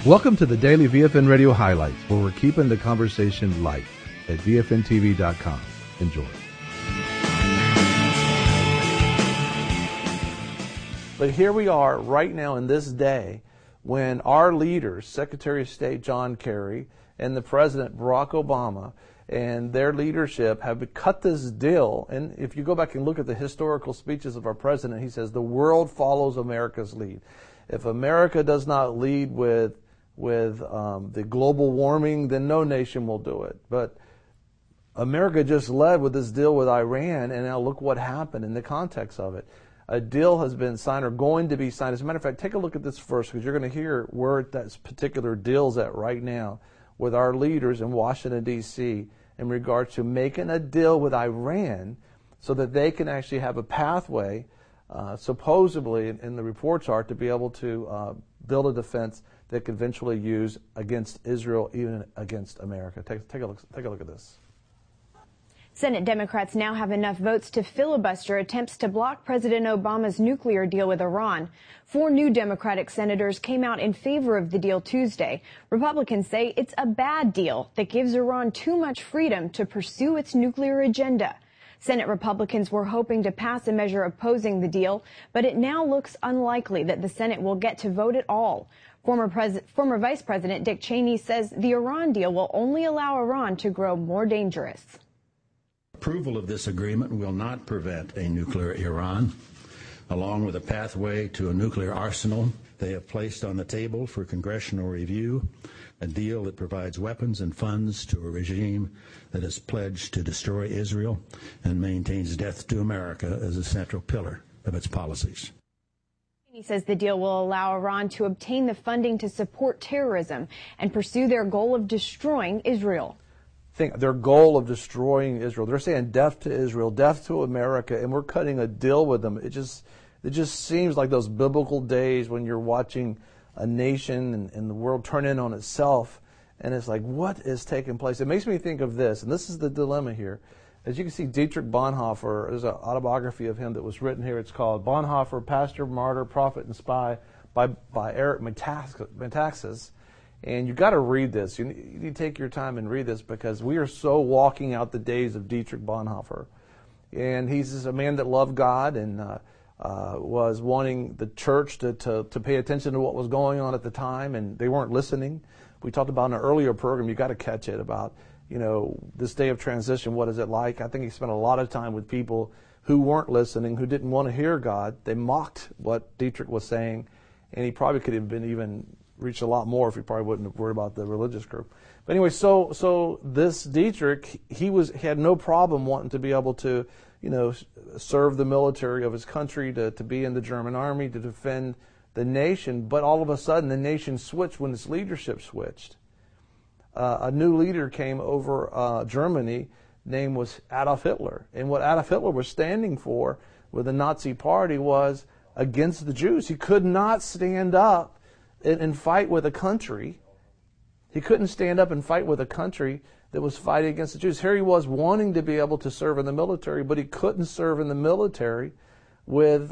Welcome to the Daily VFN Radio Highlights, where we're keeping the conversation light at VFNTV.com. Enjoy. But here we are right now in this day when our leaders, Secretary of State John Kerry and the President Barack Obama and their leadership have cut this deal. And if you go back and look at the historical speeches of our president, he says the world follows America's lead. If America does not lead with the global warming, then no nation will do it. But America just led with this deal with Iran, and now look what happened in the context of it. A deal has been signed or going to be signed. As a matter of fact, take a look at this verse, because you're going to hear where that particular deal's at right now with our leaders in Washington, D.C. in regards to making a deal with Iran so that they can actually have a pathway, supposedly, and the reports are, to be able to build a defense that could eventually use against Israel, even against America. Take a look at this. Senate Democrats now have enough votes to filibuster attempts to block President Obama's nuclear deal with Iran. 4 new Democratic senators came out in favor of the deal Tuesday. Republicans say it's a bad deal that gives Iran too much freedom to pursue its nuclear agenda. Senate Republicans were hoping to pass a measure opposing the deal, but it now looks unlikely that the Senate will get to vote at all. Former Vice President Dick Cheney says the Iran deal will only allow Iran to grow more dangerous. Approval of this agreement will not prevent a nuclear Iran, along with a pathway to a nuclear arsenal. They have placed on the table for congressional review a deal that provides weapons and funds to a regime that has pledged to destroy Israel and maintains death to America as a central pillar of its policies. He says the deal will allow Iran to obtain the funding to support terrorism and pursue their goal of destroying Israel. Their goal of destroying Israel. They're saying death to Israel, death to America, and we're cutting a deal with them. It just seems like those biblical days when you're watching a nation and the world turn in on itself, and it's like, what is taking place? It makes me think of this, and this is the dilemma here. As you can see, Dietrich Bonhoeffer, there's an autobiography of him that was written here. It's called Bonhoeffer, Pastor, Martyr, Prophet, and Spy by Eric Metaxas. And you've got to read this. You need to take your time and read this, because we are so walking out the days of Dietrich Bonhoeffer. And he's just a man that loved God and was wanting the church to pay attention to what was going on at the time, and they weren't listening. We talked about in an earlier program, you've got to catch it, about this day of transition, what is it like? I think he spent a lot of time with people who weren't listening, who didn't want to hear God. They mocked what Dietrich was saying, and he probably could have been even reached a lot more if he probably wouldn't have worried about the religious group. But anyway, so this Dietrich, he had no problem wanting to be able to, serve the military of his country, to be in the German army, to defend the nation. But all of a sudden, the nation switched when its leadership switched. A new leader came over Germany. Name was Adolf Hitler. And what Adolf Hitler was standing for with the Nazi Party was against the Jews. He could not stand up and fight with a country. He couldn't stand up and fight with a country that was fighting against the Jews. Here he was wanting to be able to serve in the military, but he couldn't serve in the military with,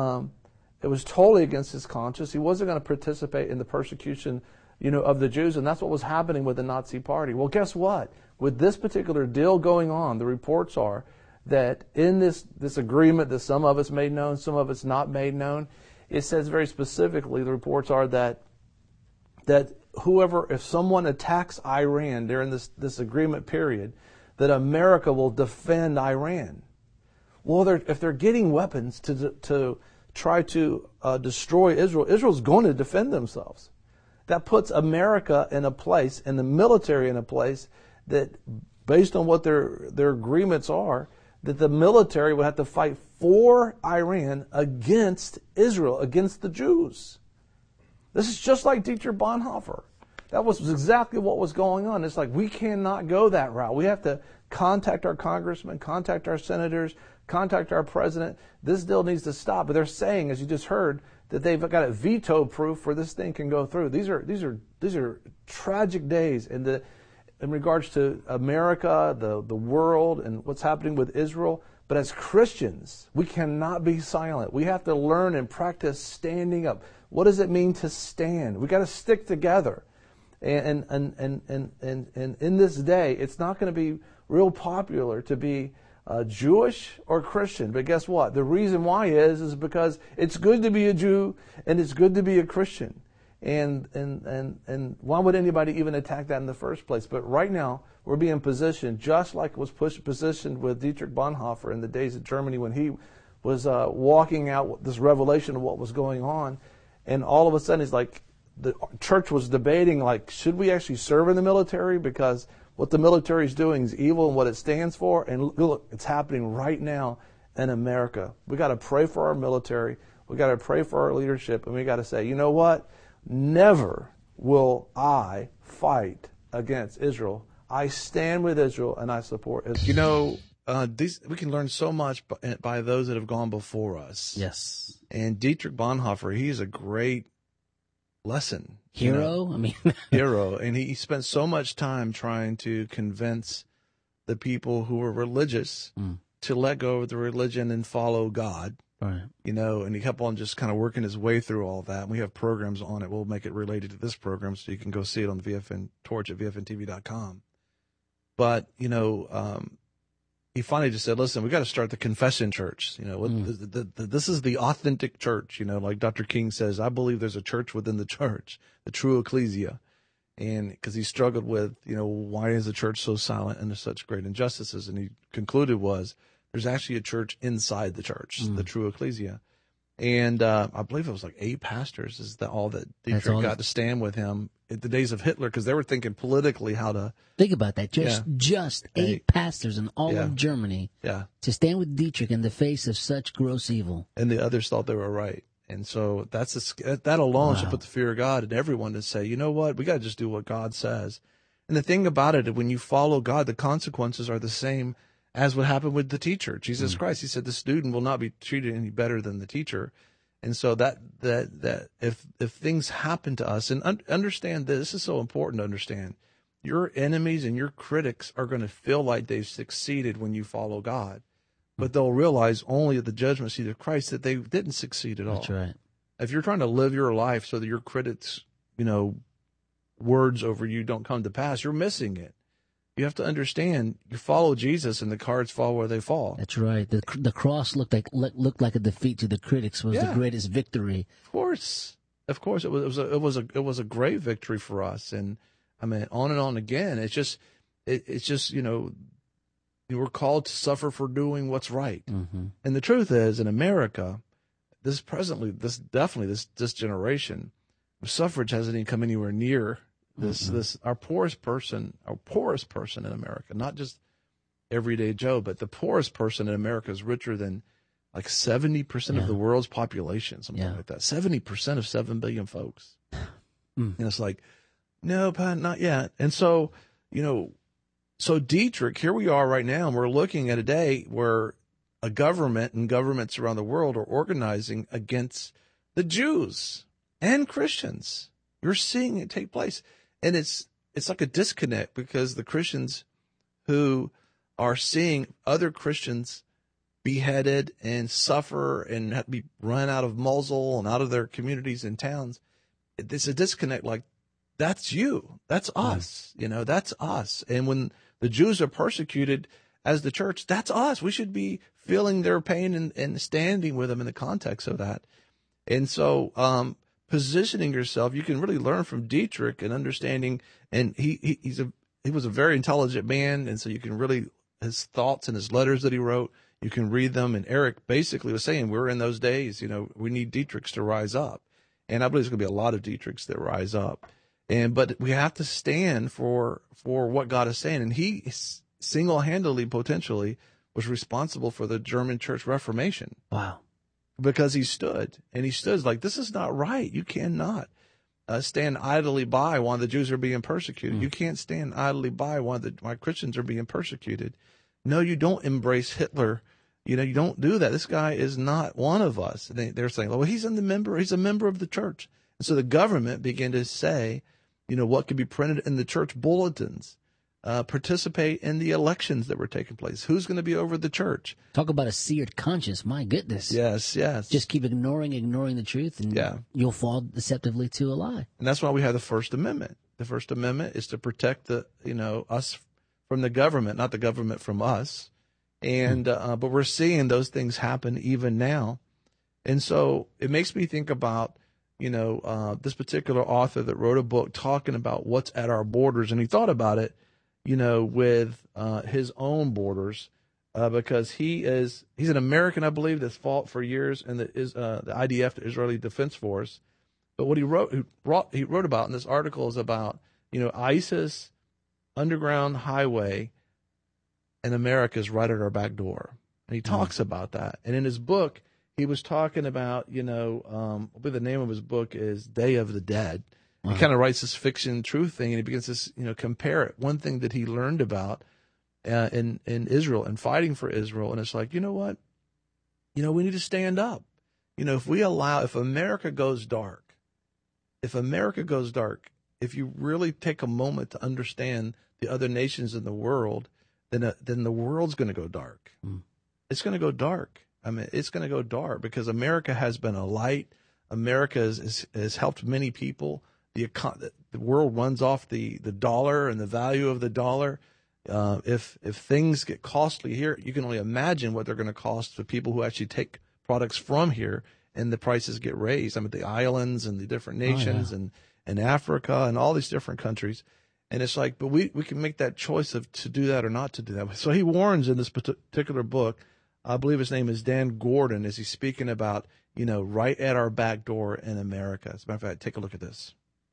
it was totally against his conscience. He wasn't going to participate in the persecution of the Jews, and that's what was happening with the Nazi Party. Well, guess what? With this particular deal going on, the reports are that in this agreement that some of us made known, some of us not made known, it says very specifically, the reports are that if someone attacks Iran during this agreement period, that America will defend Iran. Well, if they're getting weapons to try to destroy Israel, Israel's going to defend themselves. That puts America in a place, and the military in a place, that based on what their agreements are, that the military would have to fight for Iran against Israel, against the Jews. This is just like Dietrich Bonhoeffer. That was exactly what was going on. It's like, we cannot go that route. We have to contact our congressmen, contact our senators, contact our president. This deal needs to stop. But they're saying, as you just heard, that they've got a veto proof where this thing can go through. These are tragic days in regards to America, the world, and what's happening with Israel. But as Christians, we cannot be silent. We have to learn and practice standing up. What does it mean to stand? We got to stick together. And in this day, it's not going to be real popular to be Jewish or Christian. But guess what? The reason why is because it's good to be a Jew and it's good to be a Christian. And why would anybody even attack that in the first place? But right now, we're being positioned just like it was positioned with Dietrich Bonhoeffer in the days of Germany when he was walking out this revelation of what was going on. And all of a sudden, he's like, the church was debating, like, should we actually serve in the military? Because what the military is doing is evil and what it stands for. And look, it's happening right now in America. We got to pray for our military. We got to pray for our leadership. And we got to say, you know what? Never will I fight against Israel. I stand with Israel and I support Israel. You know, we can learn so much by those that have gone before us. Yes. And Dietrich Bonhoeffer, he's a great lesson. Hero? I mean, hero. And he spent so much time trying to convince the people who were religious to let go of the religion and follow God. Right. You know, and he kept on just kind of working his way through all that. And we have programs on it. We'll make it related to this program so you can go see it on the VFN Torch at VFNTV.com. But, you know, he finally just said, listen, we got to start the confession church. You know, this is the authentic church. You know, like Dr. King says, I believe there's a church within the church, the true ecclesia. And because he struggled with, you know, why is the church so silent and there's such great injustices? And he concluded was there's actually a church inside the church, the true ecclesia. And I believe it was like 8 pastors is all that Dietrich got to stand with him in the days of Hitler, because they were thinking politically how to think about that. Just 8 pastors in all of Germany to stand with Dietrich in the face of such gross evil. And the others thought they were right. And so that alone should put the fear of God in everyone to say, you know what, we got to just do what God says. And the thing about it, when you follow God, the consequences are the same as what happened with the teacher, Jesus Christ. He said the student will not be treated any better than the teacher. And so that if things happen to us, and understand this is so important to understand, your enemies and your critics are going to feel like they've succeeded when you follow God, but they'll realize only at the judgment seat of Christ that they didn't succeed at all. That's right. If you're trying to live your life so that your critics, you know, words over you don't come to pass, you're missing it. You have to understand, you follow Jesus and the cards fall where they fall. That's right. The cross looked like a defeat to the critics, was the greatest victory. Of course. It was a great victory for us. And I mean, on and on again. It's just, you know, we're called to suffer for doing what's right. Mm-hmm. And the truth is, in America, this generation, suffrage hasn't even come anywhere near our poorest person in America, not just everyday Joe, but the poorest person in America is richer than like 70% of the world's population, something like that. 70% of 7 billion folks. And it's like, no, Pat, not yet. And so, you know, so Dietrich, here we are right now, and we're looking at a day where a government and governments around the world are organizing against the Jews and Christians. You're seeing it take place. And it's like a disconnect, because the Christians who are seeing other Christians beheaded and suffer and have to be run out of Mosul and out of their communities and towns, it's a disconnect. Like, that's you. That's us. You know, that's us. And when the Jews are persecuted as the church, that's us. We should be feeling their pain and standing with them in the context of that. And so, positioning yourself, you can really learn from Dietrich and understanding. And he was a very intelligent man. And so you can really, his thoughts and his letters that he wrote, you can read them. And Eric basically was saying, we're in those days, you know, we need Dietrichs to rise up. And I believe there's going to be a lot of Dietrichs that rise up. But we have to stand for what God is saying. And he single-handedly, potentially, was responsible for the German Church Reformation. Wow. Because he stood like, this is not right. You cannot stand idly by while the Jews are being persecuted. You can't stand idly by while Christians are being persecuted. No, you don't embrace Hitler. You know, you don't do that. This guy is not one of us. They're saying, well, he's a member of the church. And so the government began to say, you know, what could be printed in the church bulletins. participate in the elections that were taking place? Who's going to be over the church? Talk about a seared conscience. My goodness. Yes. Just keep ignoring the truth, and you'll fall deceptively to a lie. And that's why we have the First Amendment. The First Amendment is to protect us from the government, not the government from us. And but we're seeing those things happen even now. And so it makes me think about, this particular author that wrote a book talking about what's at our borders. And he thought about it, with his own borders, because he's an American, I believe, that's fought for years in the IDF, the Israeli Defense Force. But what he wrote about in this article is about, ISIS underground highway in America is right at our back door. And he talks about that. And in his book, he was talking about, I believe the name of his book is Day of the Dead. He kind of writes this fiction truth thing, and he begins to, compare it. One thing that he learned about in Israel and fighting for Israel, and it's like, you know what? We need to stand up. If America goes dark, if you really take a moment to understand the other nations in the world, then the world's going to go dark. It's going to go dark. It's going to go dark because America has been a light. America has helped many people. The world runs off the dollar and the value of the dollar. If things get costly here, you can only imagine what they're going to cost for people who actually take products from here, and the prices get raised. The islands and the different nations and Africa and all these different countries. And it's like, but we can make that choice to do that or not to do that. So he warns in this particular book, I believe his name is Dan Gordon, as he's speaking about, right at our back door in America. As a matter of fact, take a look at this.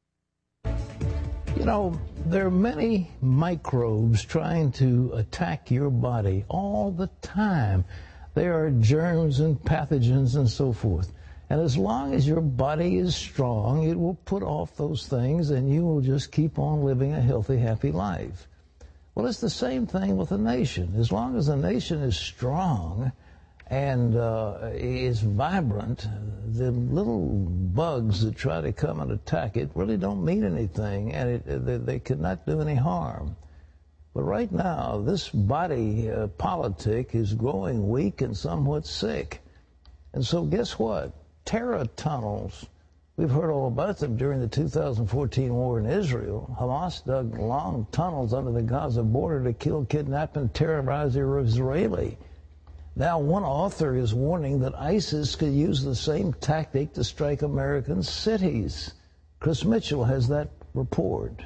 There are many microbes trying to attack your body all the time. There are germs and pathogens and so forth. And as long as your body is strong, it will put off those things, and you will just keep on living a healthy, happy life. Well, it's the same thing with a nation. As long as a nation is strong and is vibrant, the little bugs that try to come and attack it really don't mean anything, and they could not do any harm. But right now, this body politic is growing weak and somewhat sick. And so guess what? Terror tunnels. We've heard all about them during the 2014 war in Israel. Hamas dug long tunnels under the Gaza border to kill, kidnap, and terrorize the Israeli. Now, one author is warning that ISIS could use the same tactic to strike American cities. Chris Mitchell has that report.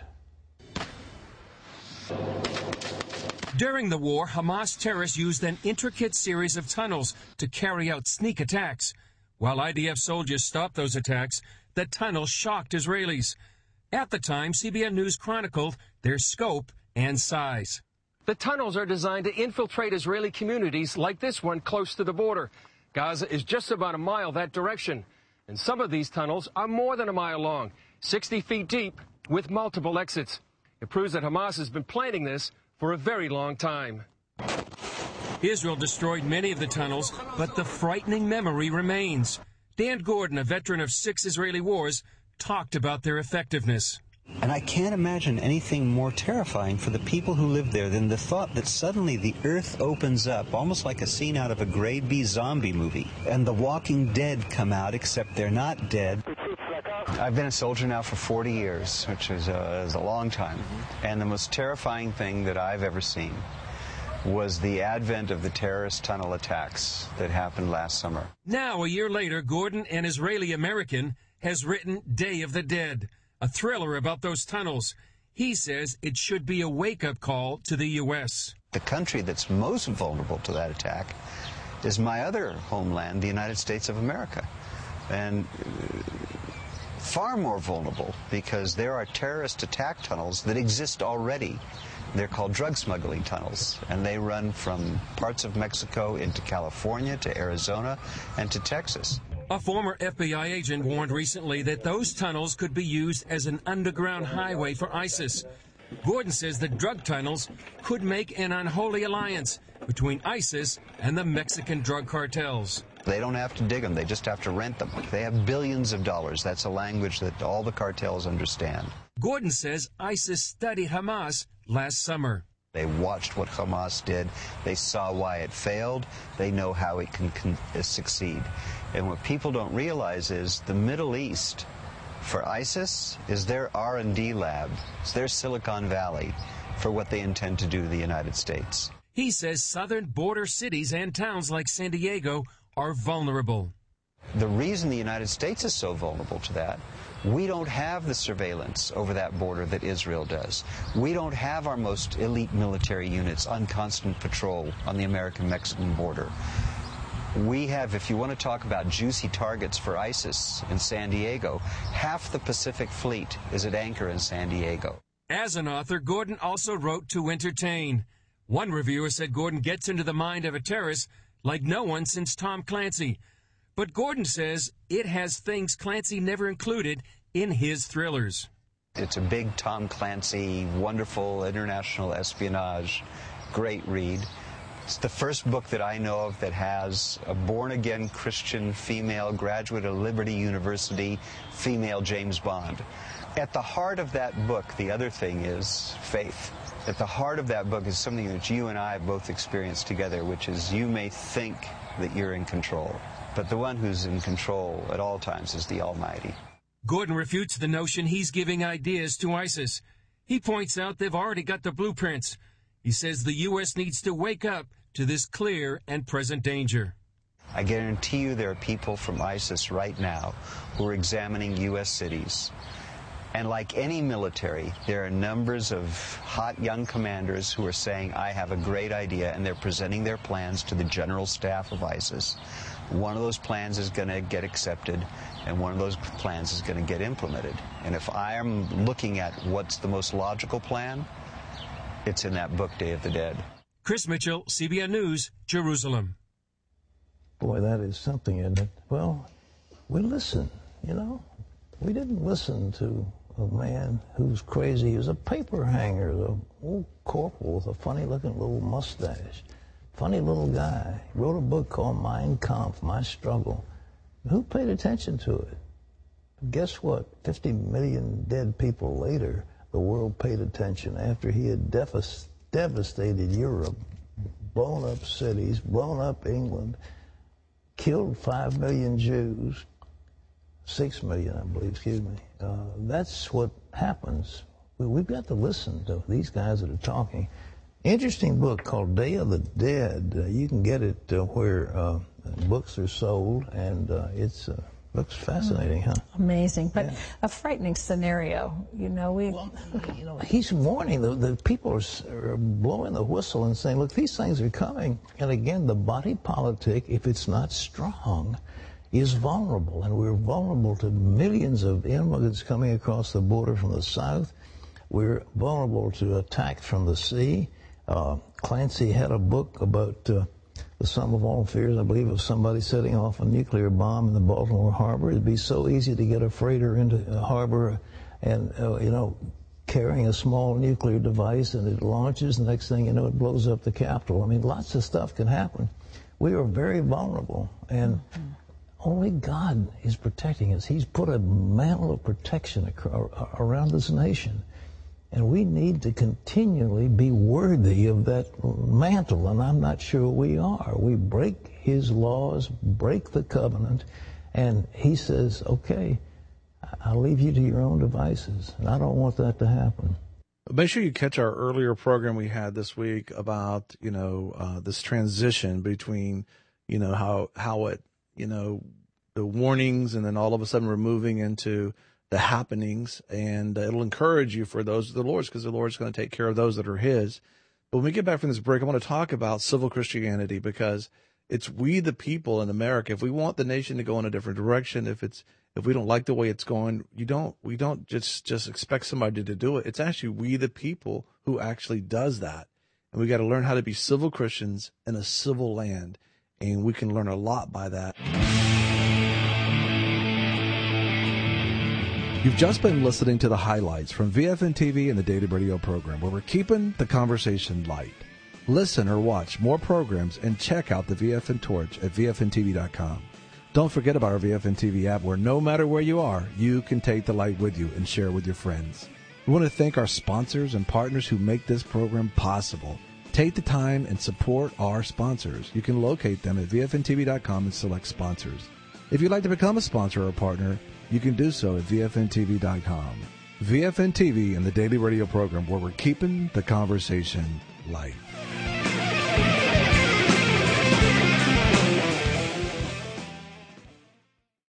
During the war, Hamas terrorists used an intricate series of tunnels to carry out sneak attacks. While IDF soldiers stopped those attacks, the tunnels shocked Israelis. At the time, CBN News chronicled their scope and size. The tunnels are designed to infiltrate Israeli communities like this one close to the border. Gaza is just about a mile that direction. And some of these tunnels are more than a mile long, 60 feet deep, with multiple exits. It proves that Hamas has been planning this for a very long time. Israel destroyed many of the tunnels, but the frightening memory remains. Dan Gordon, a veteran of 6 Israeli wars, talked about their effectiveness. And I can't imagine anything more terrifying for the people who live there than the thought that suddenly the earth opens up, almost like a scene out of a grade B zombie movie, and the walking dead come out, except they're not dead. I've been a soldier now for 40 years, which is a long time. And the most terrifying thing that I've ever seen was the advent of the terrorist tunnel attacks that happened last summer. Now, a year later, Gordon, an Israeli-American, has written Day of the Dead, a thriller about those tunnels. He says it should be a wake-up call to the U.S. The country that's most vulnerable to that attack is my other homeland, the United States of America. And far more vulnerable because there are terrorist attack tunnels that exist already. They're called drug smuggling tunnels, and they run from parts of Mexico into California to Arizona and to Texas. A former FBI agent warned recently that those tunnels could be used as an underground highway for ISIS. Gordon says the drug tunnels could make an unholy alliance between ISIS and the Mexican drug cartels. They don't have to dig them, they just have to rent them. They have billions of dollars. That's a language that all the cartels understand. Gordon says ISIS studied Hamas last summer. They watched what Hamas did. They saw why it failed. They know how it can succeed. And what people don't realize is the Middle East, for ISIS, is their R&D lab. It's their Silicon Valley for what they intend to do to the United States. He says southern border cities and towns like San Diego are vulnerable. The reason the United States is so vulnerable to that, we don't have the surveillance over that border that Israel does. We don't have our most elite military units on constant patrol on the American-Mexican border. We have, if you want to talk about juicy targets for ISIS in San Diego, half the Pacific Fleet is at anchor in San Diego. As an author, Gordon also wrote to entertain. One reviewer said Gordon gets into the mind of a terrorist like no one since Tom Clancy. But Gordon says it has things Clancy never included in his thrillers. It's a big Tom Clancy, wonderful international espionage, great read. It's the first book that I know of that has a born-again Christian female graduate of Liberty University, female James Bond. At the heart of that book, the other thing is faith. At the heart of that book is something that you and I have both experienced together, which is you may think that you're in control, but the one who's in control at all times is the Almighty. Gordon refutes the notion he's giving ideas to ISIS. He points out they've already got the blueprints. He says the U.S. needs to wake up to this clear and present danger. I guarantee you there are people from ISIS right now who are examining U.S. cities. And like any military, there are numbers of hot young commanders who are saying, I have a great idea, and they're presenting their plans to the general staff of ISIS. One of those plans is going to get accepted, and one of those plans is going to get implemented. And if I am looking at what's the most logical plan, it's in that book, Day of the Dead. Chris Mitchell, CBN News, Jerusalem. Boy, that is something, isn't it? Well, we listen, you know. We didn't listen to a man who's crazy. He was a paper hanger, the old corporal with a funny-looking little mustache. Funny little guy. He wrote a book called Mein Kampf, My Struggle. Who paid attention to it? Guess what? 50 million dead people later, the world paid attention after he had devastated Europe, blown up cities, blown up England, killed 5 million Jews, 6 million, I believe, excuse me. That's what happens. We've got to listen to these guys that are talking. Interesting book called Day of the Dead. You can get it where books are sold, and it's looks fascinating, huh? Amazing, but a frightening scenario. You know, he's warning the people are blowing the whistle and saying, look, these things are coming. And again, the body politic, if it's not strong, is vulnerable, and we're vulnerable to millions of immigrants coming across the border from the south. We're vulnerable to attack from the sea. Clancy had a book about the sum of all fears, I believe, of somebody setting off a nuclear bomb in the Baltimore harbor. It'd be so easy to get a freighter into a harbor and, carrying a small nuclear device, and it launches, and the next thing you know, it blows up the Capitol. I mean, lots of stuff can happen. We are very vulnerable, and only God is protecting us. He's put a mantle of protection around this nation. And we need to continually be worthy of that mantle, and I'm not sure we are. We break his laws, break the covenant, and he says, okay, I'll leave you to your own devices, and I don't want that to happen. Make sure you catch our earlier program we had this week about, this transition between, how it, the warnings, and then all of a sudden we're moving into the happenings, and it'll encourage you for those of the Lord's, because the Lord's going to take care of those that are his. But when we get back from this break, I want to talk about civil Christianity, because it's we the people in America. If we want the nation to go in a different direction, if we don't like the way it's going, we don't just expect somebody to do it. It's actually we the people who actually does that. And we got to learn how to be civil Christians in a civil land. And we can learn a lot by that. You've just been listening to the highlights from VFN TV and the Daily Radio program, where we're keeping the conversation light. Listen or watch more programs and check out the VFN Torch at VFNTV.com. Don't forget about our VFN TV app, where no matter where you are, you can take the light with you and share with your friends. We want to thank our sponsors and partners who make this program possible. Take the time and support our sponsors. You can locate them at VFNTV.com and select sponsors. If you'd like to become a sponsor or a partner, you can do so at VFNTV.com. VFN TV and the daily radio program where we're keeping the conversation light.